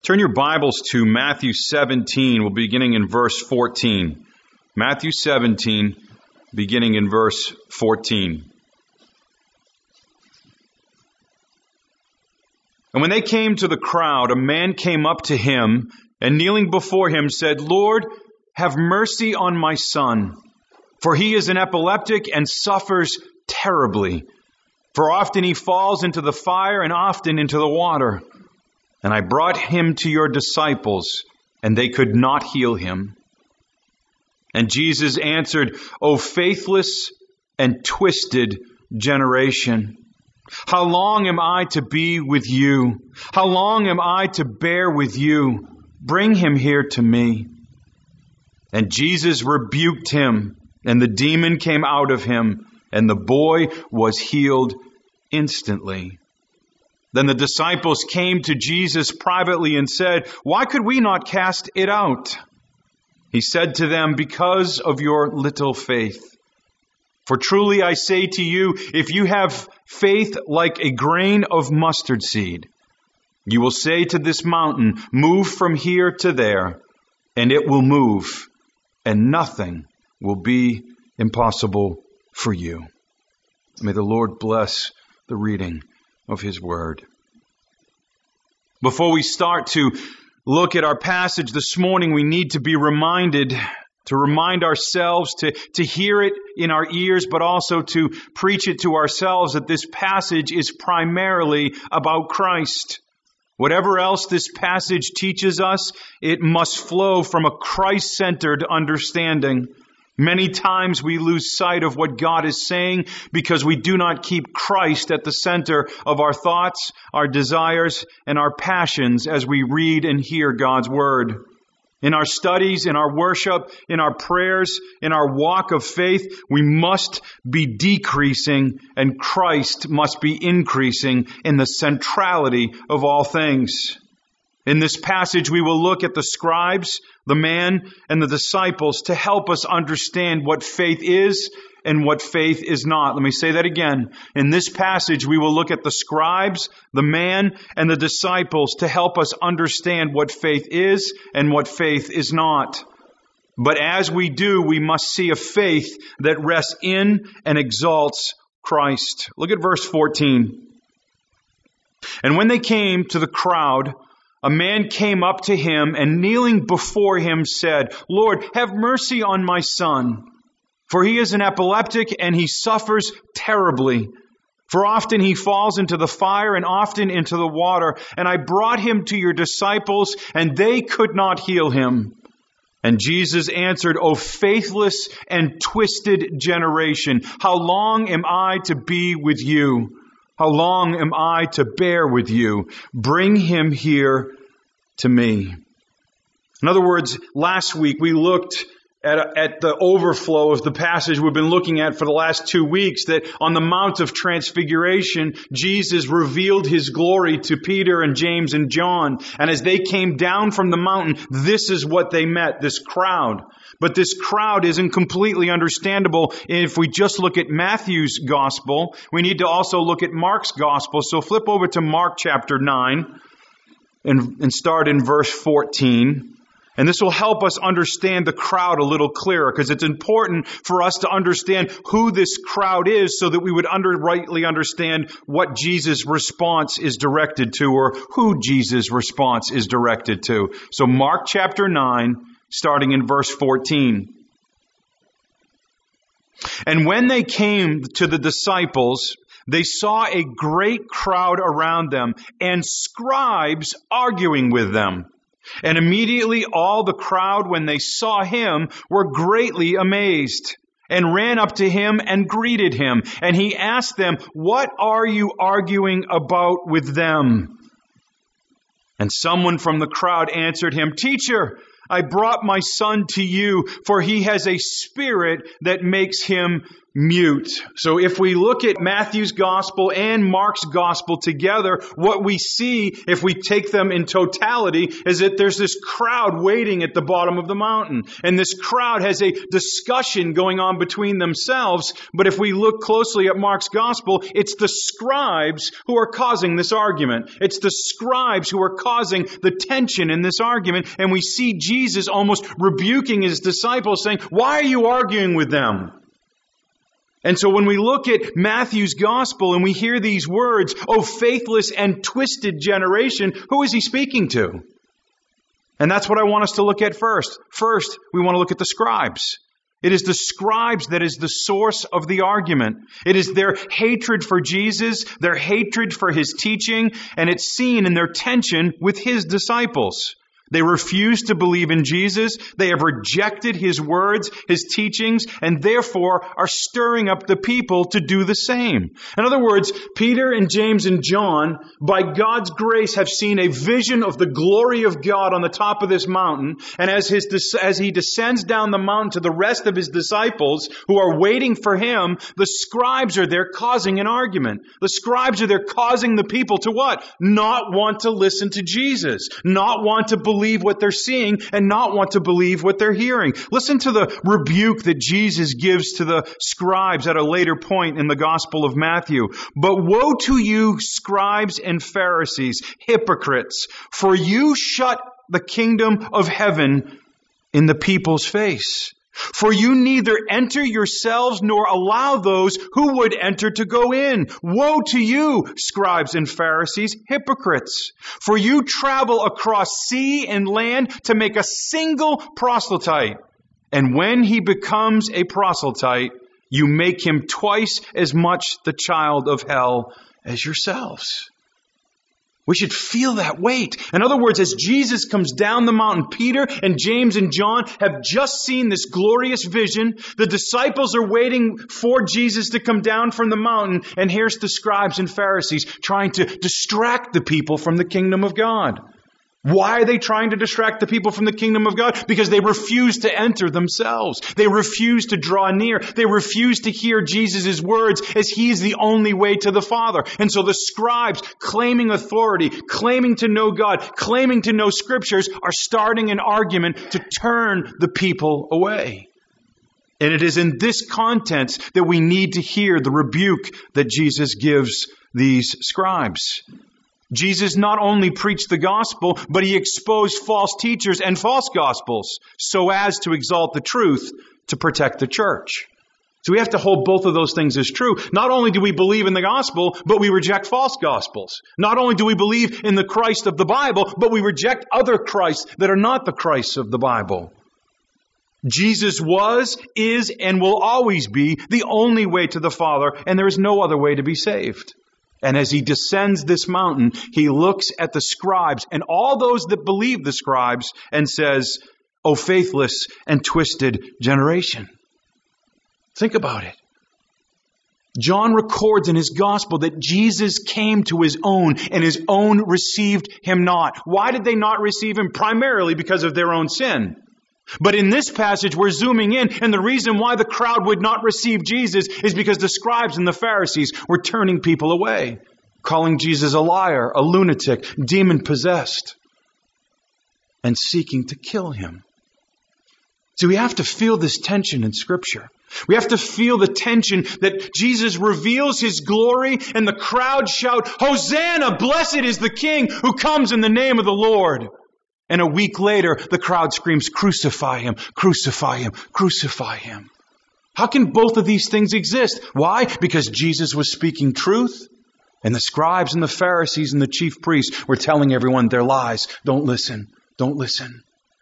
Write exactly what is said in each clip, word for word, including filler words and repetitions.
Turn your Bibles to Matthew seventeen. We'll be beginning in verse fourteen. Matthew seventeen, beginning in verse fourteen. And when they came to the crowd, a man came up to him, and kneeling before him said, "Lord, have mercy on my son, for he is an epileptic and suffers terribly. For often he falls into the fire and often into the water. And I brought him to your disciples, and they could not heal him." And Jesus answered, "O faithless and twisted generation, how long am I to be with you? How long am I to bear with you? Bring him here to me." And Jesus rebuked him, and the demon came out of him, and the boy was healed instantly. Then the disciples came to Jesus privately and said, "Why could we not cast it out?" He said to them, "Because of your little faith. For truly I say to you, if you have faith like a grain of mustard seed, you will say to this mountain, 'Move from here to there,' and it will move, and nothing will be impossible for you." May the Lord bless the reading of His Word. Before we start to look at our passage this morning, we need to be reminded, to remind ourselves, to, to hear it in our ears, but also to preach it to ourselves, that this passage is primarily about Christ. Whatever else this passage teaches us, it must flow from a Christ-centered understanding. Many times we lose sight of what God is saying because we do not keep Christ at the center of our thoughts, our desires, and our passions as we read and hear God's Word. In our studies, in our worship, in our prayers, in our walk of faith, we must be decreasing and Christ must be increasing in the centrality of all things. In this passage, we will look at the scribes, the man, and the disciples to help us understand what faith is and what faith is not. Let me say that again. In this passage, we will look at the scribes, the man, and the disciples to help us understand what faith is and what faith is not. But as we do, we must see a faith that rests in and exalts Christ. Look at verse fourteen. And when they came to the crowd, a man came up to him and kneeling before him said, "Lord, have mercy on my son, for he is an epileptic and he suffers terribly. For often he falls into the fire and often into the water. And I brought him to your disciples and they could not heal him." And Jesus answered, "O faithless and twisted generation, how long am I to be with you? How long am I to bear with you? Bring him here to me." In other words, last week we looked at, at the overflow of the passage we've been looking at for the last two weeks, that on the Mount of Transfiguration, Jesus revealed His glory to Peter and James and John. And as they came down from the mountain, this is what they met, this crowd. But this crowd isn't completely understandable if we just look at Matthew's gospel. We need to also look at Mark's gospel. So flip over to Mark chapter nine and, and start in verse fourteen. And this will help us understand the crowd a little clearer, because it's important for us to understand who this crowd is so that we would under, rightly understand what Jesus' response is directed to, or who Jesus' response is directed to. So Mark chapter nine, starting in verse fourteen. And when they came to the disciples, they saw a great crowd around them and scribes arguing with them. And immediately all the crowd, when they saw him, were greatly amazed and ran up to him and greeted him. And he asked them, "What are you arguing about with them?" And someone from the crowd answered him, "Teacher, I brought my son to you, for he has a spirit that makes him mute. So if we look at Matthew's gospel and Mark's gospel together, what we see, if we take them in totality, is that there's this crowd waiting at the bottom of the mountain. And this crowd has a discussion going on between themselves. But if we look closely at Mark's gospel, it's the scribes who are causing this argument. It's the scribes who are causing the tension in this argument. And we see Jesus almost rebuking his disciples, saying, "Why are you arguing with them?" And so when we look at Matthew's gospel and we hear these words, "Oh, faithless and twisted generation," who is he speaking to? And that's what I want us to look at first. First, we want to look at the scribes. It is the scribes that is the source of the argument. It is their hatred for Jesus, their hatred for his teaching, and it's seen in their tension with his disciples. They refuse to believe in Jesus. They have rejected his words, his teachings, and therefore are stirring up the people to do the same. In other words, Peter and James and John, by God's grace, have seen a vision of the glory of God on the top of this mountain. And as his, as he descends down the mountain to the rest of his disciples who are waiting for him, the scribes are there causing an argument. The scribes are there causing the people to what? Not want to listen to Jesus. Not want to believe believe what they're seeing and not want to believe what they're hearing. Listen to the rebuke that Jesus gives to the scribes at a later point in the Gospel of Matthew. "But woe to you, scribes and Pharisees, hypocrites, for you shut the kingdom of heaven in the people's face. For you neither enter yourselves nor allow those who would enter to go in. Woe to you, scribes and Pharisees, hypocrites! For you travel across sea and land to make a single proselyte. And when he becomes a proselyte, you make him twice as much the child of hell as yourselves." We should feel that weight. In other words, as Jesus comes down the mountain, Peter and James and John have just seen this glorious vision. The disciples are waiting for Jesus to come down from the mountain. And here's the scribes and Pharisees trying to distract the people from the kingdom of God. Why are they trying to distract the people from the kingdom of God? Because they refuse to enter themselves. They refuse to draw near. They refuse to hear Jesus' words as he is the only way to the Father. And so the scribes, claiming authority, claiming to know God, claiming to know scriptures, are starting an argument to turn the people away. And it is in this context that we need to hear the rebuke that Jesus gives these scribes. Jesus not only preached the gospel, but he exposed false teachers and false gospels so as to exalt the truth to protect the church. So we have to hold both of those things as true. Not only do we believe in the gospel, but we reject false gospels. Not only do we believe in the Christ of the Bible, but we reject other Christs that are not the Christ of the Bible. Jesus was, is, and will always be the only way to the Father, and there is no other way to be saved. And as he descends this mountain, he looks at the scribes and all those that believe the scribes and says, "O faithless and twisted generation." Think about it. John records in his gospel that Jesus came to his own and his own received him not. Why did they not receive him? Primarily because of their own sin. But in this passage, we're zooming in, and the reason why the crowd would not receive Jesus is because the scribes and the Pharisees were turning people away, calling Jesus a liar, a lunatic, demon-possessed, and seeking to kill him. So we have to feel this tension in Scripture. We have to feel the tension that Jesus reveals his glory, and the crowd shout, "Hosanna! Blessed is the King who comes in the name of the Lord." And a week later, the crowd screams, "Crucify him, crucify him, crucify him." How can both of these things exist? Why? Because Jesus was speaking truth, and the scribes and the Pharisees and the chief priests were telling everyone their lies. Don't listen, don't listen.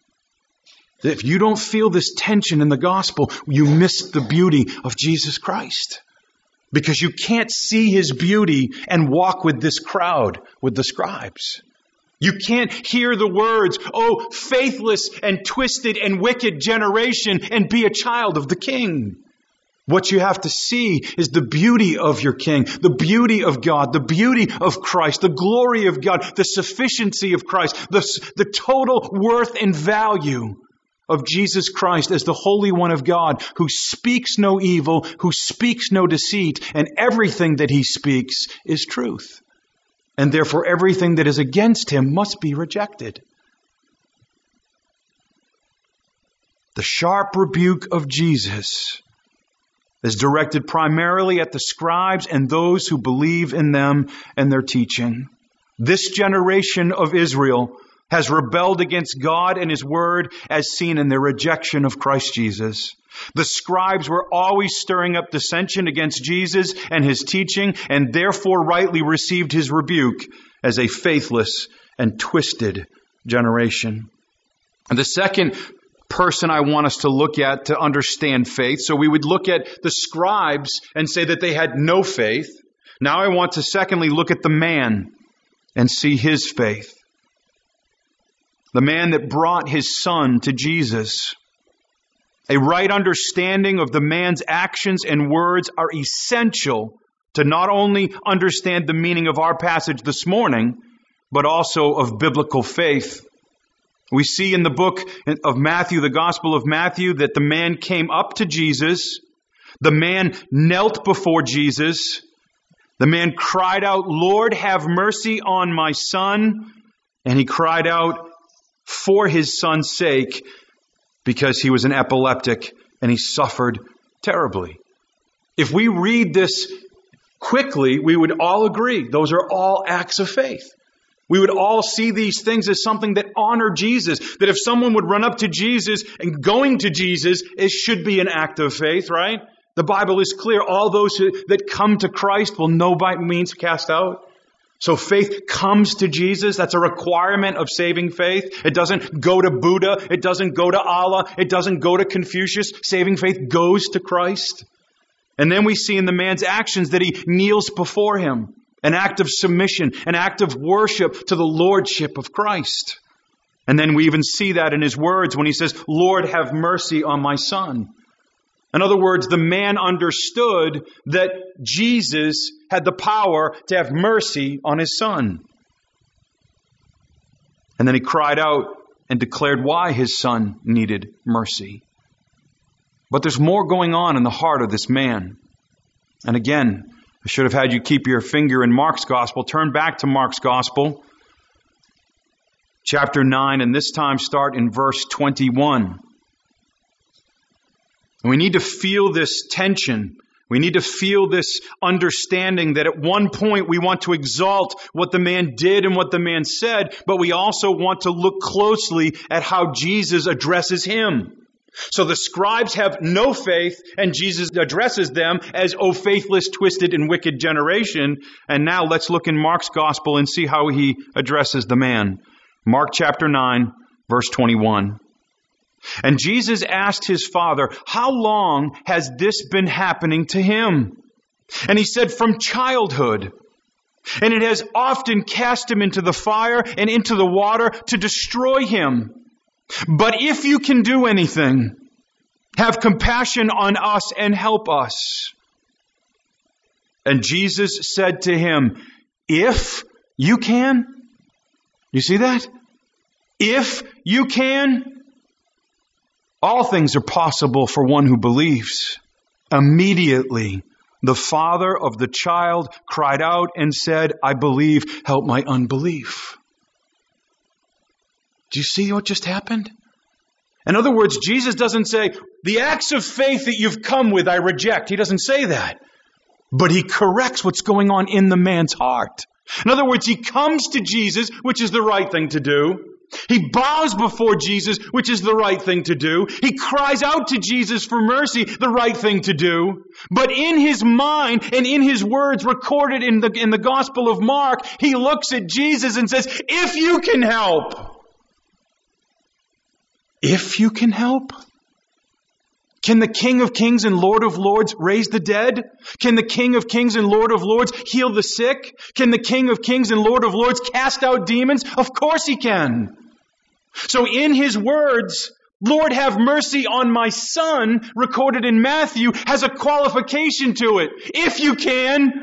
If you don't feel this tension in the gospel, you miss the beauty of Jesus Christ. Because you can't see his beauty and walk with this crowd, with the scribes. You can't hear the words, "Oh, faithless and twisted and wicked generation," and be a child of the King. What you have to see is the beauty of your King, the beauty of God, the beauty of Christ, the glory of God, the sufficiency of Christ, the, the total worth and value of Jesus Christ as the Holy One of God, who speaks no evil, who speaks no deceit, and everything that he speaks is truth. And therefore everything that is against him must be rejected. The sharp rebuke of Jesus is directed primarily at the scribes and those who believe in them and their teaching. This generation of Israel has rebelled against God and His Word as seen in their rejection of Christ Jesus. The scribes were always stirring up dissension against Jesus and His teaching, and therefore rightly received His rebuke as a faithless and twisted generation. And the second person I want us to look at to understand faith. So we would look at the scribes and say that they had no faith. Now I want to secondly look at the man and see his faith. The man that brought his son to Jesus. A right understanding of the man's actions and words are essential to not only understand the meaning of our passage this morning, but also of biblical faith. We see in the book of Matthew, the Gospel of Matthew, that the man came up to Jesus. The man knelt before Jesus. The man cried out, "Lord, have mercy on my son." And he cried out for his son's sake because he was an epileptic and he suffered terribly. If we read this quickly, we would all agree those are all acts of faith. We would all see these things as something that honor Jesus. That if someone would run up to Jesus and going to Jesus, it should be an act of faith, right? The Bible is clear. All those who, that come to Christ will no by means cast out. So faith comes to Jesus. That's a requirement of saving faith. It doesn't go to Buddha. It doesn't go to Allah. It doesn't go to Confucius. Saving faith goes to Christ. And then we see in the man's actions that he kneels before Him. An act of submission, an act of worship to the lordship of Christ. And then we even see that in his words when he says, "Lord, have mercy on my son." In other words, the man understood that Jesus had the power to have mercy on his son. And then he cried out and declared why his son needed mercy. But there's more going on in the heart of this man. And again, I should have had you keep your finger in Mark's Gospel. Turn back to Mark's Gospel, chapter nine, and this time start in verse twenty-one. And we need to feel this tension. We need to feel this understanding that at one point we want to exalt what the man did and what the man said, but we also want to look closely at how Jesus addresses him. So the scribes have no faith, and Jesus addresses them as, "O faithless, twisted, and wicked generation." And now let's look in Mark's Gospel and see how he addresses the man. Mark chapter nine, verse twenty-one. And Jesus asked his father, "How long has this been happening to him?" And he said, "From childhood. And it has often cast him into the fire and into the water to destroy him. But if you can do anything, have compassion on us and help us." And Jesus said to him, "If you can." You see that? If you can. All things are possible for one who believes. Immediately, the father of the child cried out and said, "I believe, help my unbelief." Do you see what just happened? In other words, Jesus doesn't say, "The acts of faith that you've come with, I reject." He doesn't say that. But He corrects what's going on in the man's heart. In other words, he comes to Jesus, which is the right thing to do. He bows before Jesus, which is the right thing to do. He cries out to Jesus for mercy, the right thing to do. But in his mind and in his words recorded in the, in the Gospel of Mark, he looks at Jesus and says, "If you can help." If you can help? Can the King of Kings and Lord of Lords raise the dead? Can the King of Kings and Lord of Lords heal the sick? Can the King of Kings and Lord of Lords cast out demons? Of course He can. So in His words, "Lord, have mercy on my son," recorded in Matthew, has a qualification to it. If you can.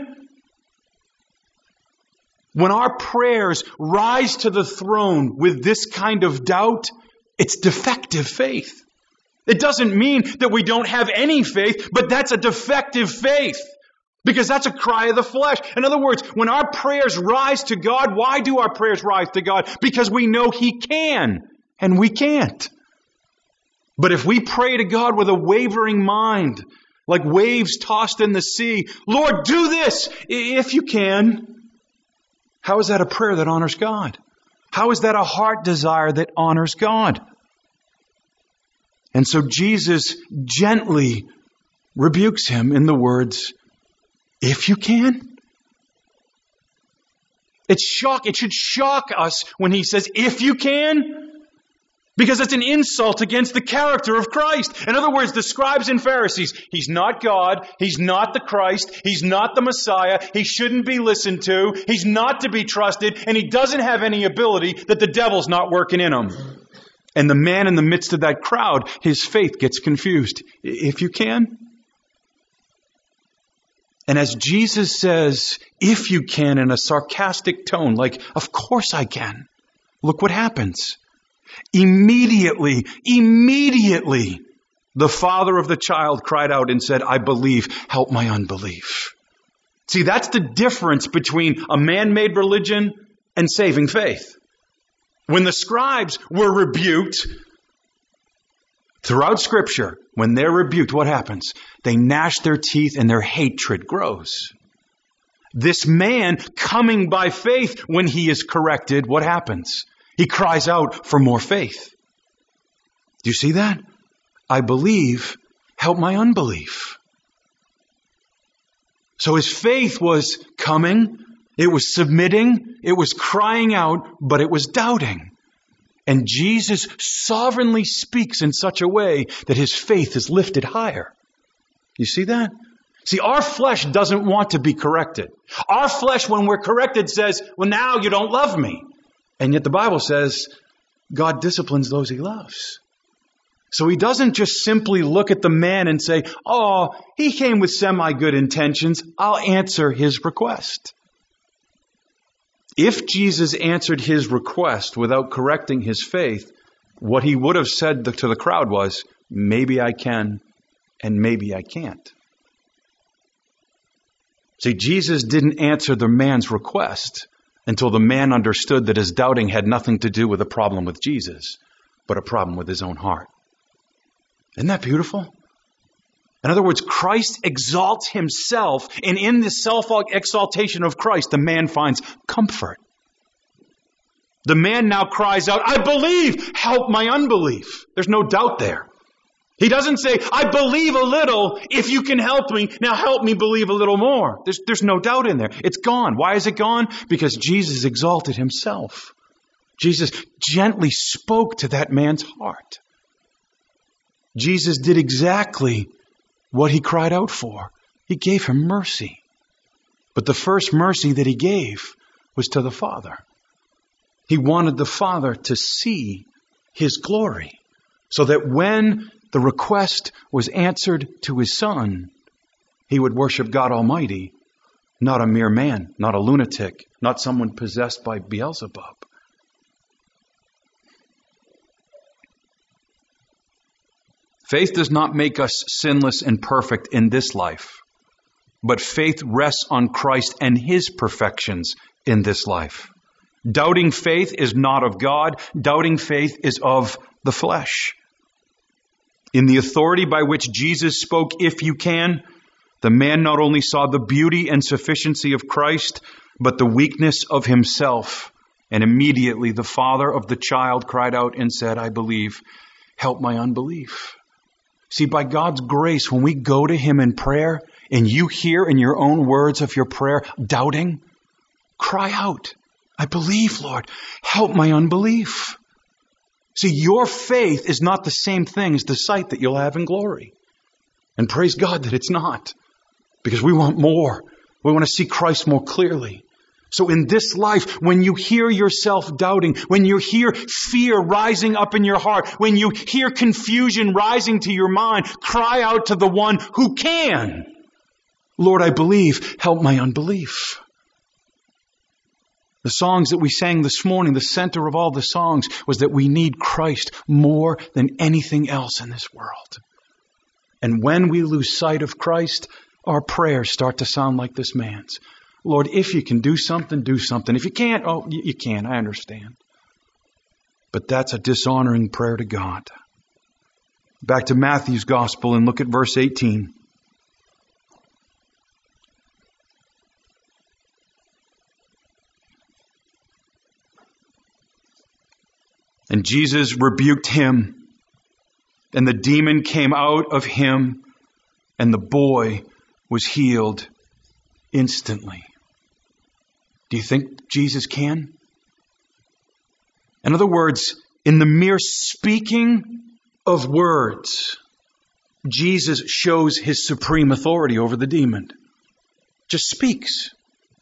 When our prayers rise to the throne with this kind of doubt, It's defective faith. It doesn't mean that we don't have any faith, but that's a defective faith. Because that's a cry of the flesh. In other words, when our prayers rise to God, why do our prayers rise to God? Because we know He can, and we can't. But if we pray to God with a wavering mind, like waves tossed in the sea, Lord, do this, if you can. How is that a prayer that honors God? How is that a heart desire that honors God? And so Jesus gently rebukes him in the words, if you can. It's shock. It should shock us when he says, if you can. Because it's an insult against the character of Christ. In other words, the scribes and Pharisees, He's not God. He's not the Christ. He's not the Messiah. He shouldn't be listened to. He's not to be trusted. And He doesn't have any ability that the devil's not working in Him. And the man in the midst of that crowd, his faith gets confused. If you can. And as Jesus says, if you can, in a sarcastic tone, like, of course I can. Look what happens. Immediately, immediately, the father of the child cried out and said, I believe, help my unbelief. See, that's the difference between a man-made religion and saving faith. When the scribes were rebuked, throughout Scripture, when they're rebuked, what happens? They gnash their teeth and their hatred grows. This man coming by faith, when he is corrected, what happens? He cries out for more faith. Do you see that? I believe, help my unbelief. So his faith was coming, it was submitting, it was crying out, but it was doubting. And Jesus sovereignly speaks in such a way that his faith is lifted higher. You see that? See, our flesh doesn't want to be corrected. Our flesh, when we're corrected, says, well, now you don't love me. And yet the Bible says God disciplines those He loves. So He doesn't just simply look at the man and say, oh, he came with semi-good intentions. I'll answer his request. If Jesus answered his request without correcting his faith, what He would have said to the crowd was, maybe I can and maybe I can't. See, Jesus didn't answer the man's request until the man understood that his doubting had nothing to do with a problem with Jesus, but a problem with his own heart. Isn't that beautiful? In other words, Christ exalts Himself, and in the self-exaltation of Christ, the man finds comfort. The man now cries out, I believe, help my unbelief. There's no doubt there. He doesn't say, I believe a little, if you can help me, now help me believe a little more. There's, there's no doubt in there. It's gone. Why is it gone? Because Jesus exalted Himself. Jesus gently spoke to that man's heart. Jesus did exactly what He cried out for. He gave him mercy. But the first mercy that He gave was to the Father. He wanted the Father to see His glory, so that when the request was answered to His Son, He would worship God Almighty, not a mere man, not a lunatic, not someone possessed by Beelzebub. Faith does not make us sinless and perfect in this life, but faith rests on Christ and His perfections in this life. Doubting faith is not of God. Doubting faith is of the flesh. In the authority by which Jesus spoke, if you can, the man not only saw the beauty and sufficiency of Christ, but the weakness of himself. And immediately the father of the child cried out and said, I believe, help my unbelief. See, by God's grace, when we go to Him in prayer, and you hear in your own words of your prayer, doubting, cry out, I believe, Lord, help my unbelief. See, your faith is not the same thing as the sight that you'll have in glory. And praise God that it's not. Because we want more. We want to see Christ more clearly. So in this life, when you hear yourself doubting, when you hear fear rising up in your heart, when you hear confusion rising to your mind, cry out to the one who can. Lord, I believe, help my unbelief. The songs that we sang this morning, the center of all the songs was that we need Christ more than anything else in this world. And when we lose sight of Christ, our prayers start to sound like this man's. Lord, if you can do something, do something. If you can't, oh, you can. I understand. But that's a dishonoring prayer to God. Back to Matthew's gospel and look at verse eighteen. And Jesus rebuked him, and the demon came out of him, and the boy was healed instantly. Do you think Jesus can? In other words, in the mere speaking of words, Jesus shows his supreme authority over the demon. Just speaks.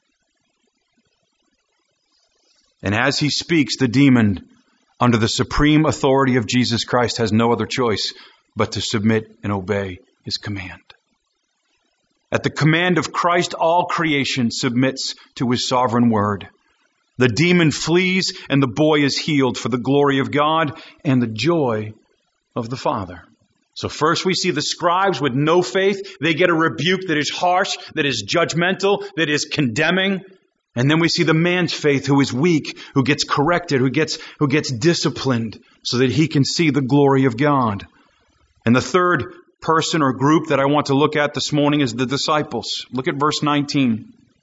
And as he speaks, the demon, under the supreme authority of Jesus Christ, has no other choice but to submit and obey his command. At the command of Christ, all creation submits to his sovereign word. The demon flees and the boy is healed for the glory of God and the joy of the Father. So first we see the scribes with no faith. They get a rebuke that is harsh, that is judgmental, that is condemning. And then we see the man's faith who is weak, who gets corrected, who gets, who gets disciplined so that he can see the glory of God. And the third person or group that I want to look at this morning is the disciples. Look at verse nineteen.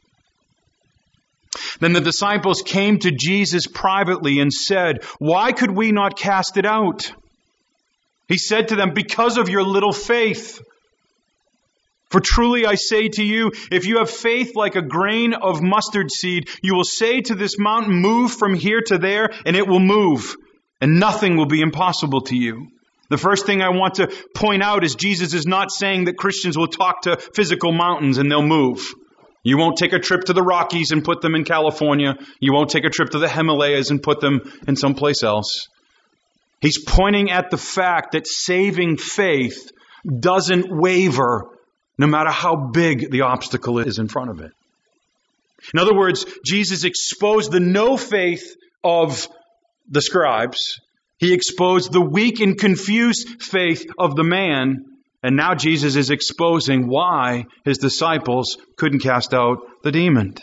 Then the disciples came to Jesus privately and said, "Why could we not cast it out?" He said to them, "Because of your little faith. For truly I say to you, if you have faith like a grain of mustard seed, you will say to this mountain, 'Move from here to there,' and it will move, and nothing will be impossible to you." The first thing I want to point out is Jesus is not saying that Christians will talk to physical mountains and they'll move. You won't take a trip to the Rockies and put them in California. You won't take a trip to the Himalayas and put them in someplace else. He's pointing at the fact that saving faith doesn't waver no matter how big the obstacle is in front of it. In other words, Jesus exposed the no faith of the scribes. He exposed the weak and confused faith of the man. And now Jesus is exposing why his disciples couldn't cast out the demon.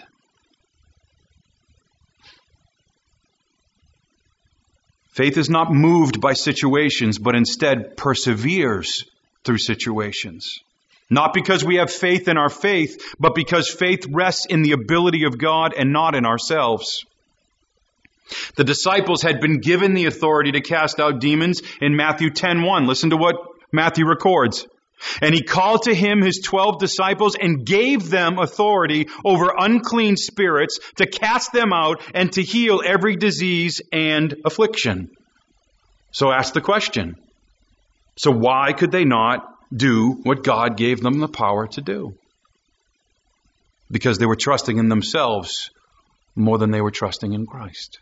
Faith is not moved by situations, but instead perseveres through situations. Not because we have faith in our faith, but because faith rests in the ability of God and not in ourselves. The disciples had been given the authority to cast out demons in Matthew ten one. Listen to what Matthew records. And he called to him his twelve disciples and gave them authority over unclean spirits to cast them out and to heal every disease and affliction. So ask the question. So why could they not do what God gave them the power to do? Because they were trusting in themselves more than they were trusting in Christ.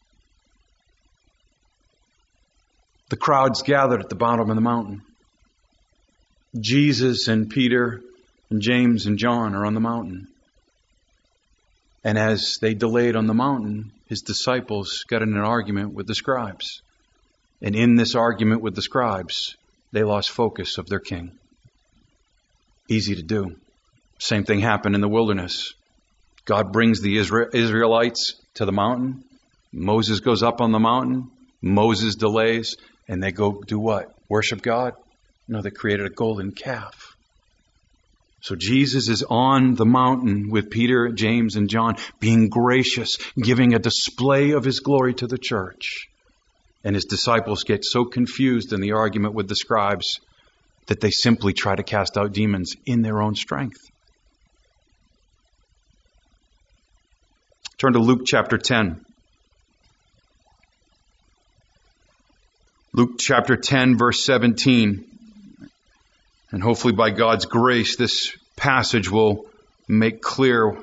The crowds gathered at the bottom of the mountain. Jesus and Peter and James and John are on the mountain. And as they delayed on the mountain, his disciples got in an argument with the scribes. And in this argument with the scribes, they lost focus of their king. Easy to do. Same thing happened in the wilderness. God brings the Israelites to the mountain. Moses goes up on the mountain. Moses delays. And they go do what? Worship God? No, they created a golden calf. So Jesus is on the mountain with Peter, James, and John, being gracious, giving a display of his glory to the church. And his disciples get so confused in the argument with the scribes that they simply try to cast out demons in their own strength. Turn to Luke chapter ten. Luke chapter ten, verse seventeen. And hopefully by God's grace, this passage will make clear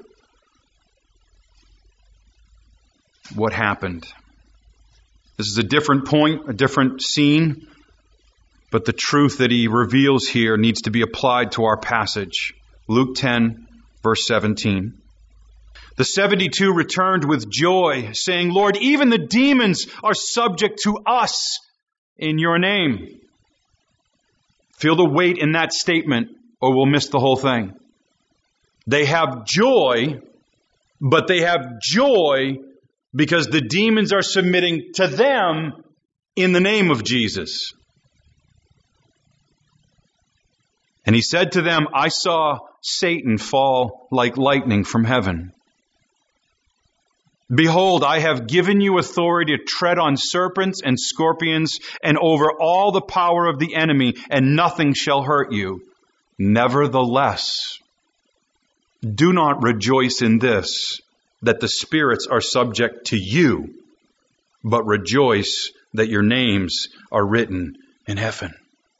what happened. This is a different point, a different scene, but the truth that he reveals here needs to be applied to our passage. Luke ten, verse seventeen. The seventy-two returned with joy, saying, Lord, even the demons are subject to us in your name. Feel the weight in that statement, or we'll miss the whole thing. They have joy, but they have joy because the demons are submitting to them in the name of Jesus. And he said to them, I saw Satan fall like lightning from heaven. Behold, I have given you authority to tread on serpents and scorpions and over all the power of the enemy, and nothing shall hurt you. Nevertheless, do not rejoice in this, that the spirits are subject to you, but rejoice that your names are written in heaven.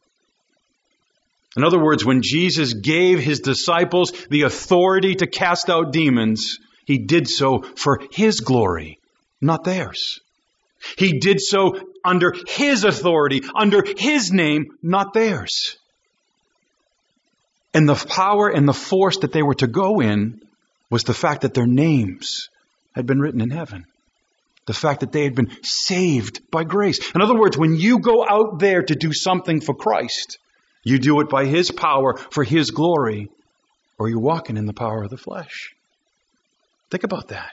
In other words, when Jesus gave his disciples the authority to cast out demons, he did so for his glory, not theirs. He did so under his authority, under his name, not theirs. And the power and the force that they were to go in was the fact that their names had been written in heaven. The fact that they had been saved by grace. In other words, when you go out there to do something for Christ, you do it by his power for his glory, or you're walking in the power of the flesh. Think about that.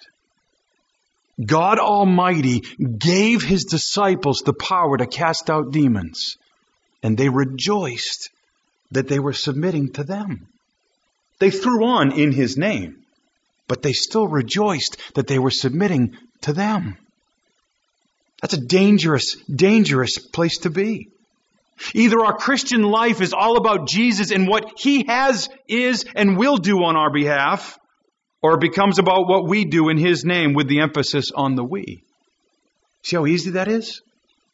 God Almighty gave his disciples the power to cast out demons, and they rejoiced that they were submitting to them. They threw on in his name, but they still rejoiced that they were submitting to them. That's a dangerous, dangerous place to be. Either our Christian life is all about Jesus and what he has, is, and will do on our behalf, or it becomes about what we do in his name with the emphasis on the we. See how easy that is?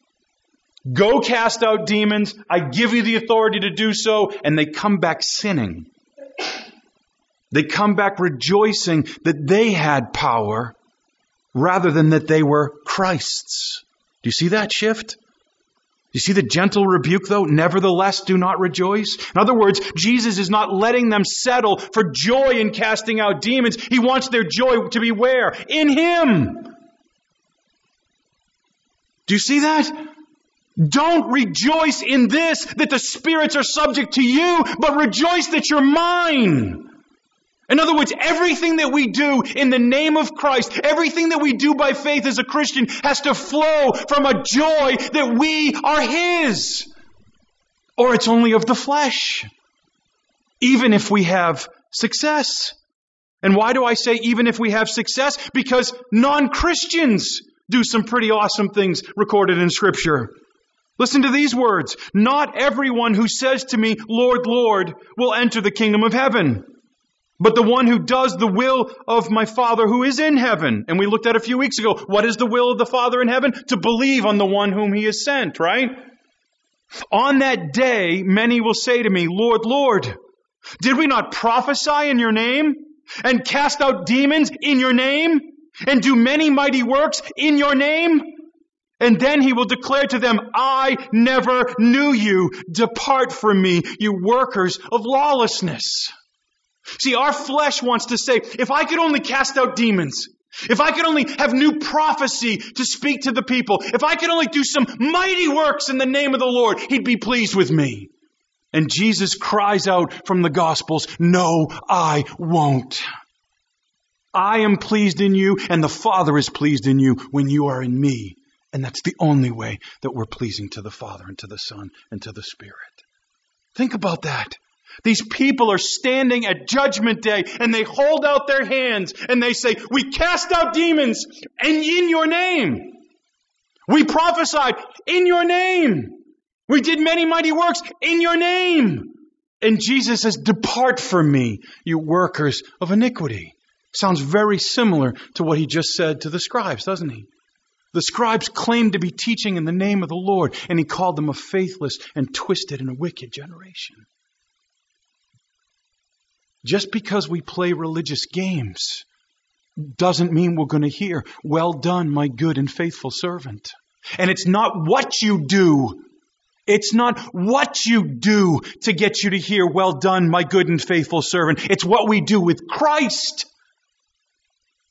Go cast out demons. I give you the authority to do so. And they come back sinning. They come back rejoicing that they had power rather than that they were Christ's. Do you see that shift? You see the gentle rebuke, though? Nevertheless, do not rejoice. In other words, Jesus is not letting them settle for joy in casting out demons. He wants their joy to be where? In him. Do you see that? Don't rejoice in this, that the spirits are subject to you, but rejoice that you're mine. In other words, everything that we do in the name of Christ, everything that we do by faith as a Christian has to flow from a joy that we are his. Or it's only of the flesh. Even if we have success. And why do I say even if we have success? Because non-Christians do some pretty awesome things recorded in Scripture. Listen to these words. Not everyone who says to me, Lord, Lord, will enter the kingdom of heaven, but the one who does the will of my Father who is in heaven. And we looked at a few weeks ago, what is the will of the Father in heaven? To believe on the one whom he has sent, right? On that day, many will say to me, Lord, Lord, did we not prophesy in your name and cast out demons in your name and do many mighty works in your name? And then he will declare to them, I never knew you. Depart from me, you workers of lawlessness. See, our flesh wants to say, if I could only cast out demons, if I could only have new prophecy to speak to the people, if I could only do some mighty works in the name of the Lord, he'd be pleased with me. And Jesus cries out from the Gospels, no, I won't. I am pleased in you, and the Father is pleased in you when you are in me. And that's the only way that we're pleasing to the Father and to the Son and to the Spirit. Think about that. These people are standing at Judgment Day and they hold out their hands and they say, we cast out demons and in your name. We prophesied in your name. We did many mighty works in your name. And Jesus says, depart from me, you workers of iniquity. Sounds very similar to what he just said to the scribes, doesn't he? The scribes claimed to be teaching in the name of the Lord, and he called them a faithless and twisted and a wicked generation. Just because we play religious games doesn't mean we're going to hear, well done, my good and faithful servant. And it's not what you do. It's not what you do to get you to hear, well done, my good and faithful servant. It's what we do with Christ.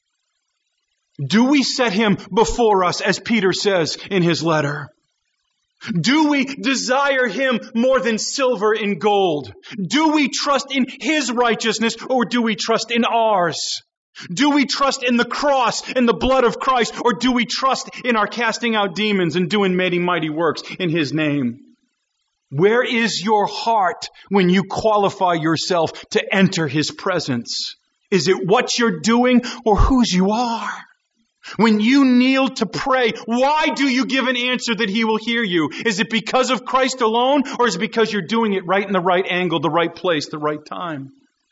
Do we set Him before us, as Peter says in his letter? Do we desire Him more than silver and gold? Do we trust in His righteousness, or do we trust in ours? Do we trust in the cross and the blood of Christ, or do we trust in our casting out demons and doing many mighty works in His name? Where is your heart when you qualify yourself to enter His presence? Is it what you're doing or whose you are? When you kneel to pray, why do you give an answer that He will hear you? Is it because of Christ alone, or is it because you're doing it right in the right angle, the right place, the right time?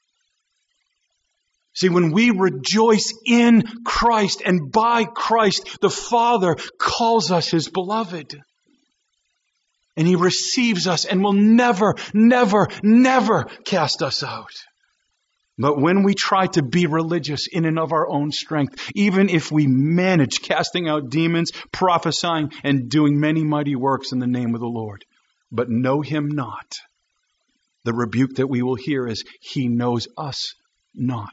See, when we rejoice in Christ and by Christ, the Father calls us His beloved. And He receives us and will never, never, never cast us out. But when we try to be religious in and of our own strength, even if we manage casting out demons, prophesying, and doing many mighty works in the name of the Lord, but know Him not, the rebuke that we will hear is, He knows us not.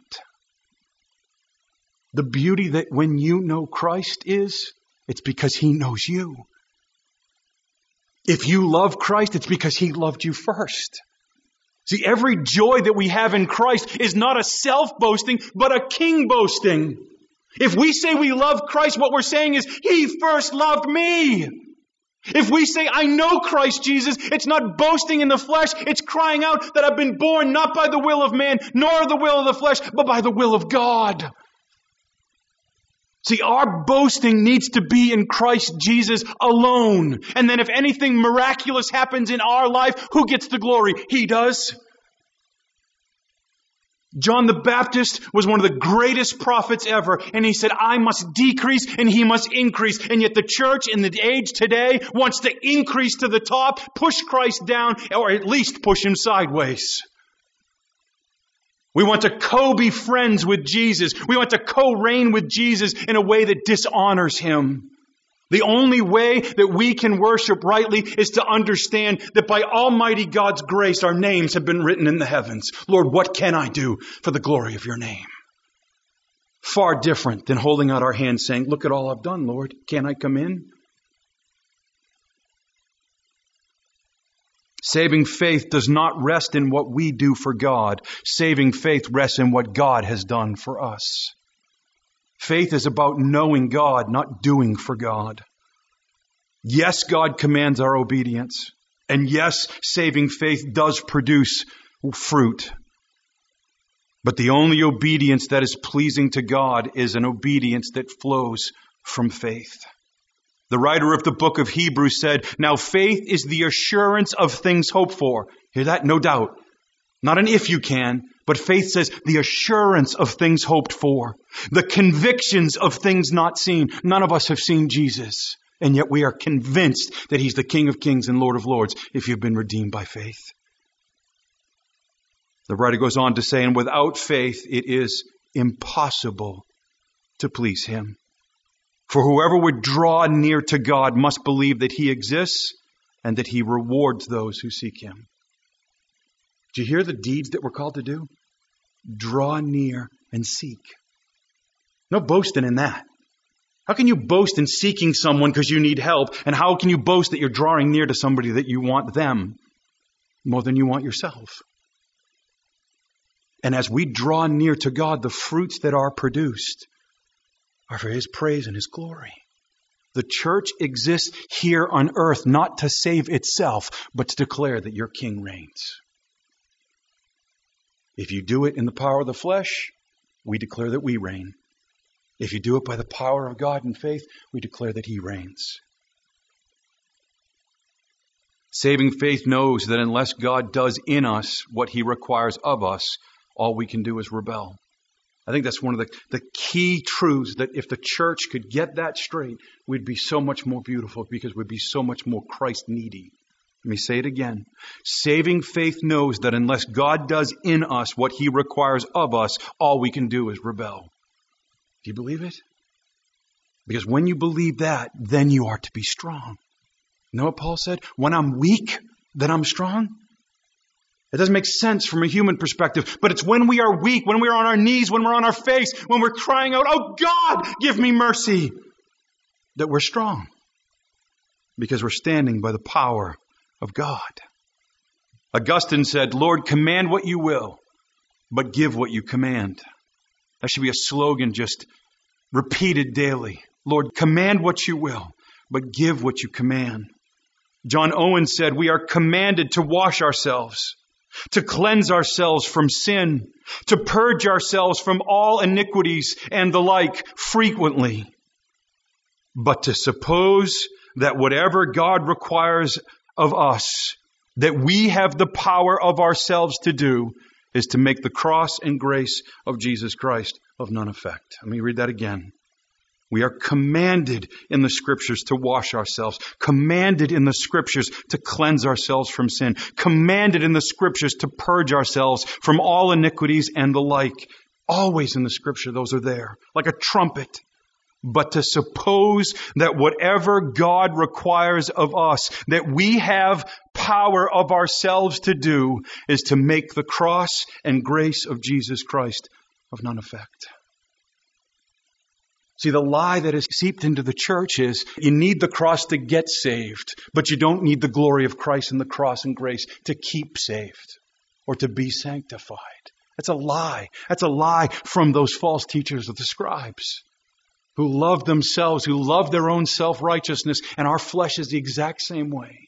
The beauty that when you know Christ is, it's because He knows you. If you love Christ, it's because He loved you first. See, every joy that we have in Christ is not a self-boasting, but a king boasting. If we say we love Christ, what we're saying is, He first loved me. If we say, I know Christ Jesus, it's not boasting in the flesh, it's crying out that I've been born not by the will of man, nor the will of the flesh, but by the will of God. See, our boasting needs to be in Christ Jesus alone. And then if anything miraculous happens in our life, who gets the glory? He does. John the Baptist was one of the greatest prophets ever. And he said, I must decrease and He must increase. And yet the church in the age today wants to increase to the top, push Christ down, or at least push Him sideways. We want to co-be friends with Jesus. We want to co-reign with Jesus in a way that dishonors Him. The only way that we can worship rightly is to understand that by Almighty God's grace, our names have been written in the heavens. Lord, what can I do for the glory of Your name? Far different than holding out our hands saying, look at all I've done, Lord. Can I come in? Saving faith does not rest in what we do for God. Saving faith rests in what God has done for us. Faith is about knowing God, not doing for God. Yes, God commands our obedience. And yes, saving faith does produce fruit. But the only obedience that is pleasing to God is an obedience that flows from faith. The writer of the book of Hebrews said, now faith is the assurance of things hoped for. Hear that? No doubt. Not an if you can, but faith says the assurance of things hoped for. The convictions of things not seen. None of us have seen Jesus. And yet we are convinced that He's the King of Kings and Lord of Lords if you've been redeemed by faith. The writer goes on to say, and without faith it is impossible to please Him. For whoever would draw near to God must believe that He exists and that He rewards those who seek Him. Do you hear the deeds that we're called to do? Draw near and seek. No boasting in that. How can you boast in seeking someone because you need help? And how can you boast that you're drawing near to somebody that you want them more than you want yourself? And as we draw near to God, the fruits that are produced are for His praise and His glory. The church exists here on earth not to save itself, but to declare that your King reigns. If you do it in the power of the flesh, we declare that we reign. If you do it by the power of God and faith, we declare that He reigns. Saving faith knows that unless God does in us what He requires of us, all we can do is rebel. I think that's one of the, the key truths that if the church could get that straight, we'd be so much more beautiful because we'd be so much more Christ needy. Let me say it again. Saving faith knows that unless God does in us what He requires of us, all we can do is rebel. Do you believe it? Because when you believe that, then you are to be strong. You know what Paul said? When I'm weak, then I'm strong. It doesn't make sense from a human perspective, but it's when we are weak, when we're on our knees, when we're on our face, when we're crying out, "Oh God, give me mercy," that we're strong. Because we're standing by the power of God. Augustine said, "Lord, command what you will, but give what you command." That should be a slogan just repeated daily. Lord, command what you will, but give what you command. John Owen said, "We are commanded to wash ourselves, to cleanse ourselves from sin, to purge ourselves from all iniquities and the like frequently. But to suppose that whatever God requires of us, that we have the power of ourselves to do, is to make the cross and grace of Jesus Christ of none effect." Let me read that again. We are commanded in the Scriptures to wash ourselves, commanded in the Scriptures to cleanse ourselves from sin, commanded in the Scriptures to purge ourselves from all iniquities and the like. Always in the Scripture, those are there, like a trumpet. But to suppose that whatever God requires of us, that we have power of ourselves to do, is to make the cross and grace of Jesus Christ of none effect. See, the lie that has seeped into the church is you need the cross to get saved, but you don't need the glory of Christ and the cross and grace to keep saved or to be sanctified. That's a lie. That's a lie from those false teachers of the scribes, who love themselves, who love their own self-righteousness, and our flesh is the exact same way.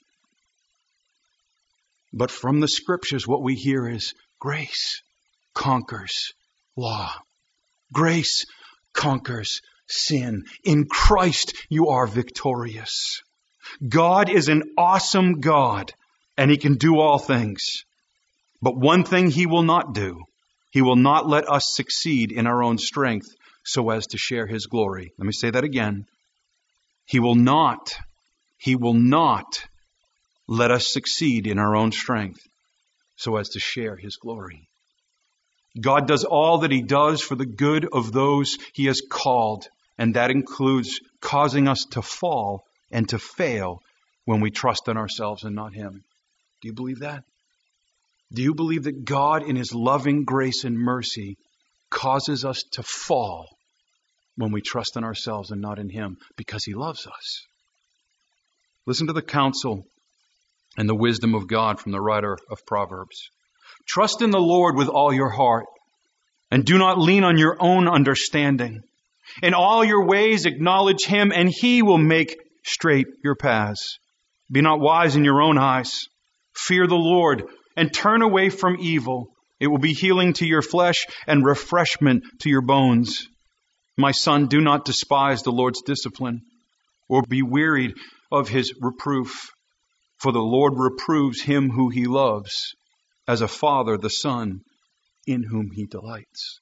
But from the Scriptures, what we hear is grace conquers law. Grace conquers sin. In Christ, you are victorious. God is an awesome God, and He can do all things. But one thing He will not do, He will not let us succeed in our own strength so as to share His glory. Let me say that again. He will not, He will not let us succeed in our own strength so as to share His glory. God does all that He does for the good of those He has called, and that includes causing us to fall and to fail when we trust in ourselves and not Him. Do you believe that? Do you believe that God, in His loving grace and mercy, causes us to fall when we trust in ourselves and not in Him because He loves us? Listen to the counsel and the wisdom of God from the writer of Proverbs. Trust in the Lord with all your heart, and do not lean on your own understanding. In all your ways acknowledge Him, and He will make straight your paths. Be not wise in your own eyes. Fear the Lord, and turn away from evil. It will be healing to your flesh and refreshment to your bones. My son, do not despise the Lord's discipline, or be wearied of His reproof. For the Lord reproves him who He loves, as a father the son in whom He delights.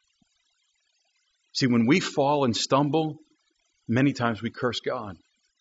See, when we fall and stumble, many times we curse God.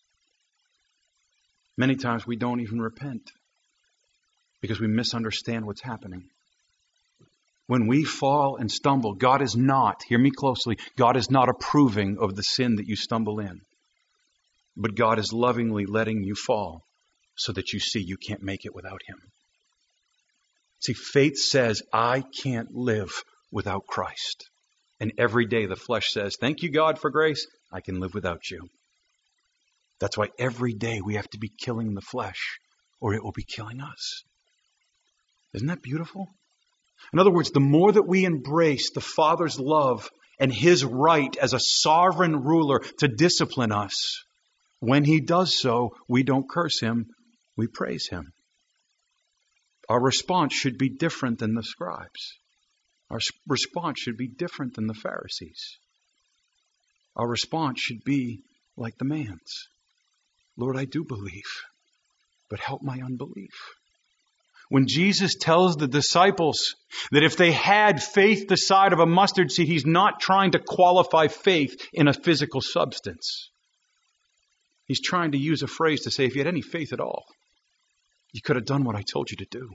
Many times we don't even repent because we misunderstand what's happening. When we fall and stumble, God is not, hear me closely, God is not approving of the sin that you stumble in. But God is lovingly letting you fall so that you see you can't make it without Him. See, faith says, I can't live without Christ. And every day the flesh says, thank you, God, for grace. I can live without you. That's why every day we have to be killing the flesh, or it will be killing us. Isn't that beautiful? In other words, the more that we embrace the Father's love and His right as a sovereign ruler to discipline us, when He does so, we don't curse Him, we praise Him. Our response should be different than the scribes. Our response should be different than the Pharisees. Our response should be like the man's. Lord, I do believe, but help my unbelief. When Jesus tells the disciples that if they had faith the size of a mustard seed, He's not trying to qualify faith in a physical substance. He's trying to use a phrase to say, if you had any faith at all, you could have done what I told you to do.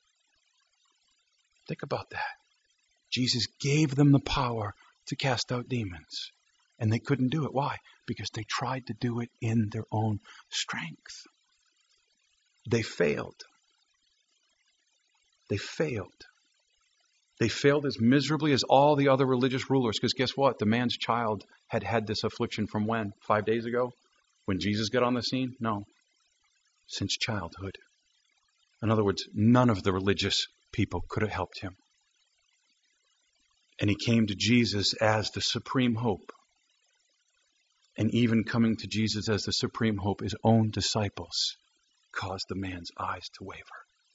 Think about that. Jesus gave them the power to cast out demons, and they couldn't do it. Why? Because they tried to do it in their own strength. They failed. They failed. They failed as miserably as all the other religious rulers, because guess what? The man's child had had this affliction from when? Five days ago? When Jesus got on the scene? No. Since childhood. In other words, none of the religious people could have helped him. And he came to Jesus as the supreme hope. And even coming to Jesus as the supreme hope, his own disciples caused the man's eyes to waver.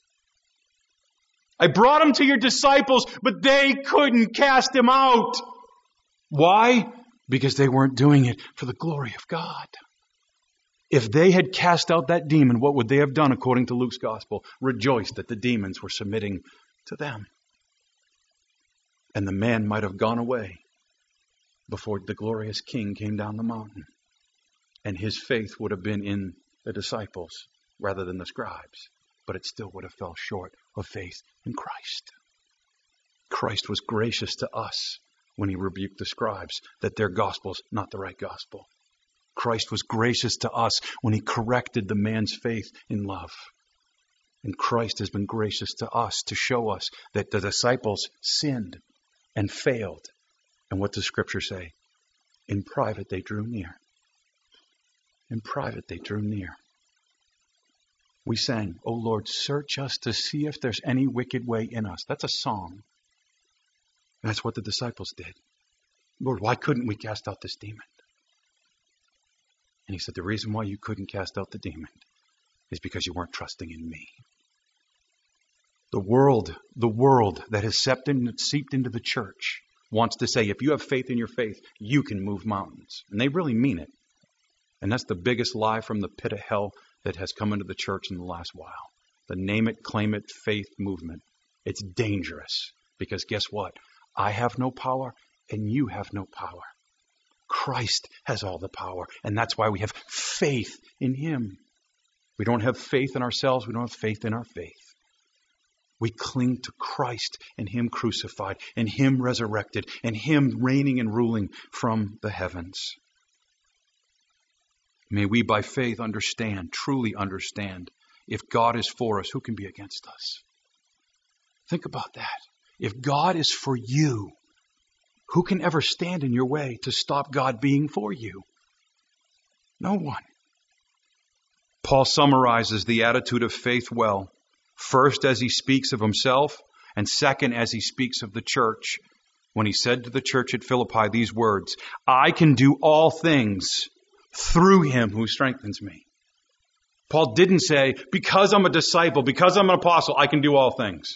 I brought him to your disciples, but they couldn't cast him out. Why? Because they weren't doing it for the glory of God. If they had cast out that demon, what would they have done according to Luke's gospel? Rejoiced that the demons were submitting to them. And the man might have gone away before the glorious King came down the mountain. And his faith would have been in the disciples rather than the scribes. But it still would have fell short of faith in Christ. Christ was gracious to us when he rebuked the scribes that their gospel's not the right gospel. Christ was gracious to us when he corrected the man's faith in love. And Christ has been gracious to us to show us that the disciples sinned and failed. And what does Scripture say? In private they drew near. In private they drew near. We sang, "O Lord, search us to see if there's any wicked way in us." That's a song. And that's what the disciples did. Lord, why couldn't we cast out this demon? And he said, the reason why you couldn't cast out the demon is because you weren't trusting in me. The world, the world that has seeped, in, seeped into the church wants to say, if you have faith in your faith, you can move mountains. And they really mean it. And that's the biggest lie from the pit of hell that has come into the church in the last while. The name it, claim it, faith movement. It's dangerous because guess what? I have no power and you have no power. Christ has all the power, and that's why we have faith in him. We don't have faith in ourselves. We don't have faith in our faith. We cling to Christ and him crucified and him resurrected and him reigning and ruling from the heavens. May we by faith understand, truly understand, if God is for us, who can be against us? Think about that. If God is for you, who can ever stand in your way to stop God being for you? No one. Paul summarizes the attitude of faith well. First, as he speaks of himself, and second, as he speaks of the church, when he said to the church at Philippi these words, I can do all things through him who strengthens me. Paul didn't say, because I'm a disciple, because I'm an apostle, I can do all things.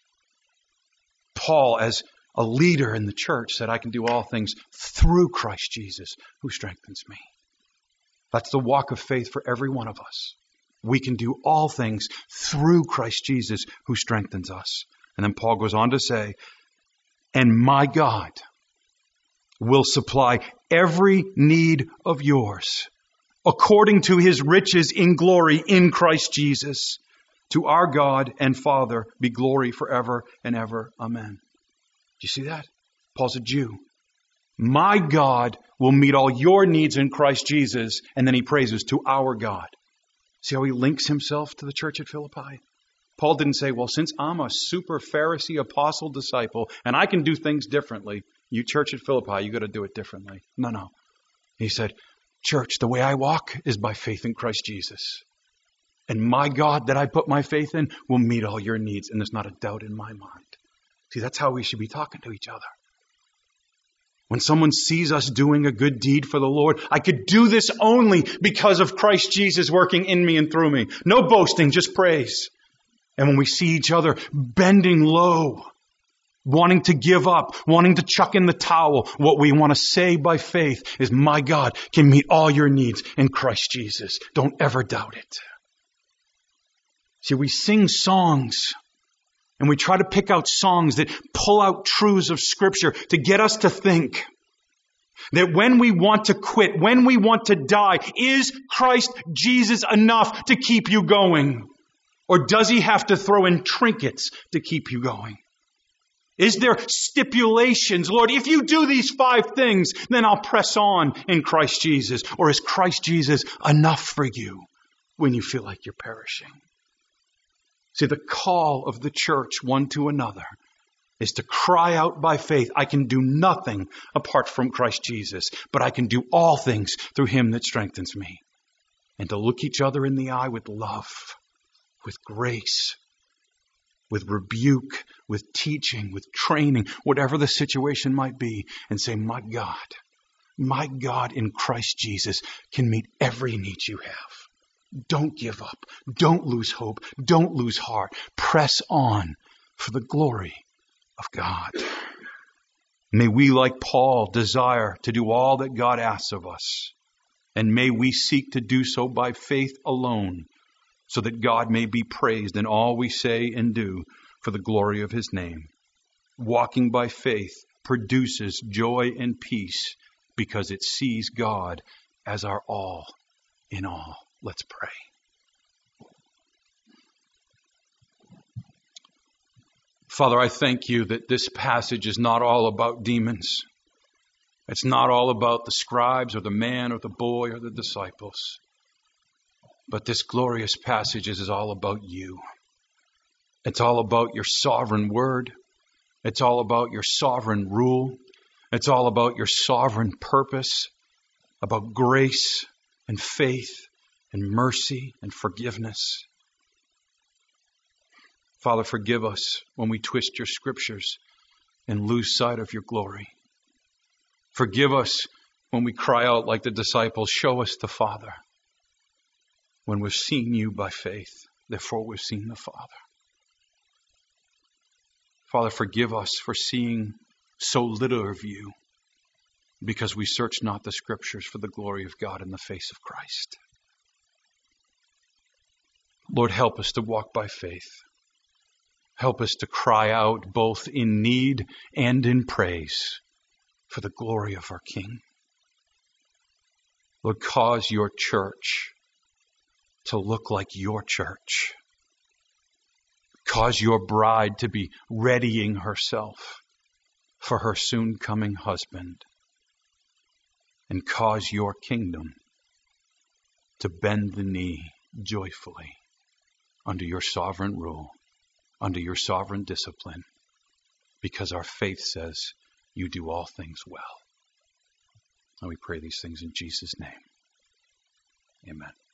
Paul, as a leader in the church, said, I can do all things through Christ Jesus who strengthens me. That's the walk of faith for every one of us. We can do all things through Christ Jesus who strengthens us. And then Paul goes on to say, and my God will supply every need of yours according to his riches in glory in Christ Jesus. To our God and Father be glory forever and ever. Amen. Do you see that? Paul's a Jew. My God will meet all your needs in Christ Jesus. And then he praises to our God. See how he links himself to the church at Philippi? Paul didn't say, well, since I'm a super Pharisee apostle disciple and I can do things differently, you church at Philippi, you got to do it differently. No, no. He said, church, the way I walk is by faith in Christ Jesus. And my God that I put my faith in will meet all your needs. And there's not a doubt in my mind. See, that's how we should be talking to each other. When someone sees us doing a good deed for the Lord, I could do this only because of Christ Jesus working in me and through me. No boasting, just praise. And when we see each other bending low, wanting to give up, wanting to chuck in the towel, what we want to say by faith is, my God can meet all your needs in Christ Jesus. Don't ever doubt it. See, we sing songs and we try to pick out songs that pull out truths of Scripture to get us to think that when we want to quit, when we want to die, is Christ Jesus enough to keep you going? Or does he have to throw in trinkets to keep you going? Is there stipulations? Lord, if you do these five things, then I'll press on in Christ Jesus. Or is Christ Jesus enough for you when you feel like you're perishing? See, the call of the church one to another is to cry out by faith. I can do nothing apart from Christ Jesus, but I can do all things through him that strengthens me. And to look each other in the eye with love, with grace, with rebuke, with teaching, with training, whatever the situation might be, and say, my God, my God in Christ Jesus can meet every need you have. Don't give up. Don't lose hope. Don't lose heart. Press on for the glory of God. May we, like Paul, desire to do all that God asks of us. And may we seek to do so by faith alone, so that God may be praised in all we say and do for the glory of his name. Walking by faith produces joy and peace because it sees God as our all in all. Let's pray. Father, I thank you that this passage is not all about demons. It's not all about the scribes or the man or the boy or the disciples. But this glorious passage is all about you. It's all about your sovereign word. It's all about your sovereign rule. It's all about your sovereign purpose, about grace and faith and mercy and forgiveness. Father, forgive us when we twist your scriptures and lose sight of your glory. Forgive us when we cry out like the disciples, show us the Father. When we've seen you by faith, therefore we've seen the Father. Father, forgive us for seeing so little of you because we search not the scriptures for the glory of God in the face of Christ. Lord, help us to walk by faith. Help us to cry out both in need and in praise for the glory of our King. Lord, cause your church to look like your church. Cause your bride to be readying herself for her soon coming husband. And cause your kingdom to bend the knee joyfully under your sovereign rule, under your sovereign discipline, because our faith says you do all things well. And we pray these things in Jesus' name. Amen.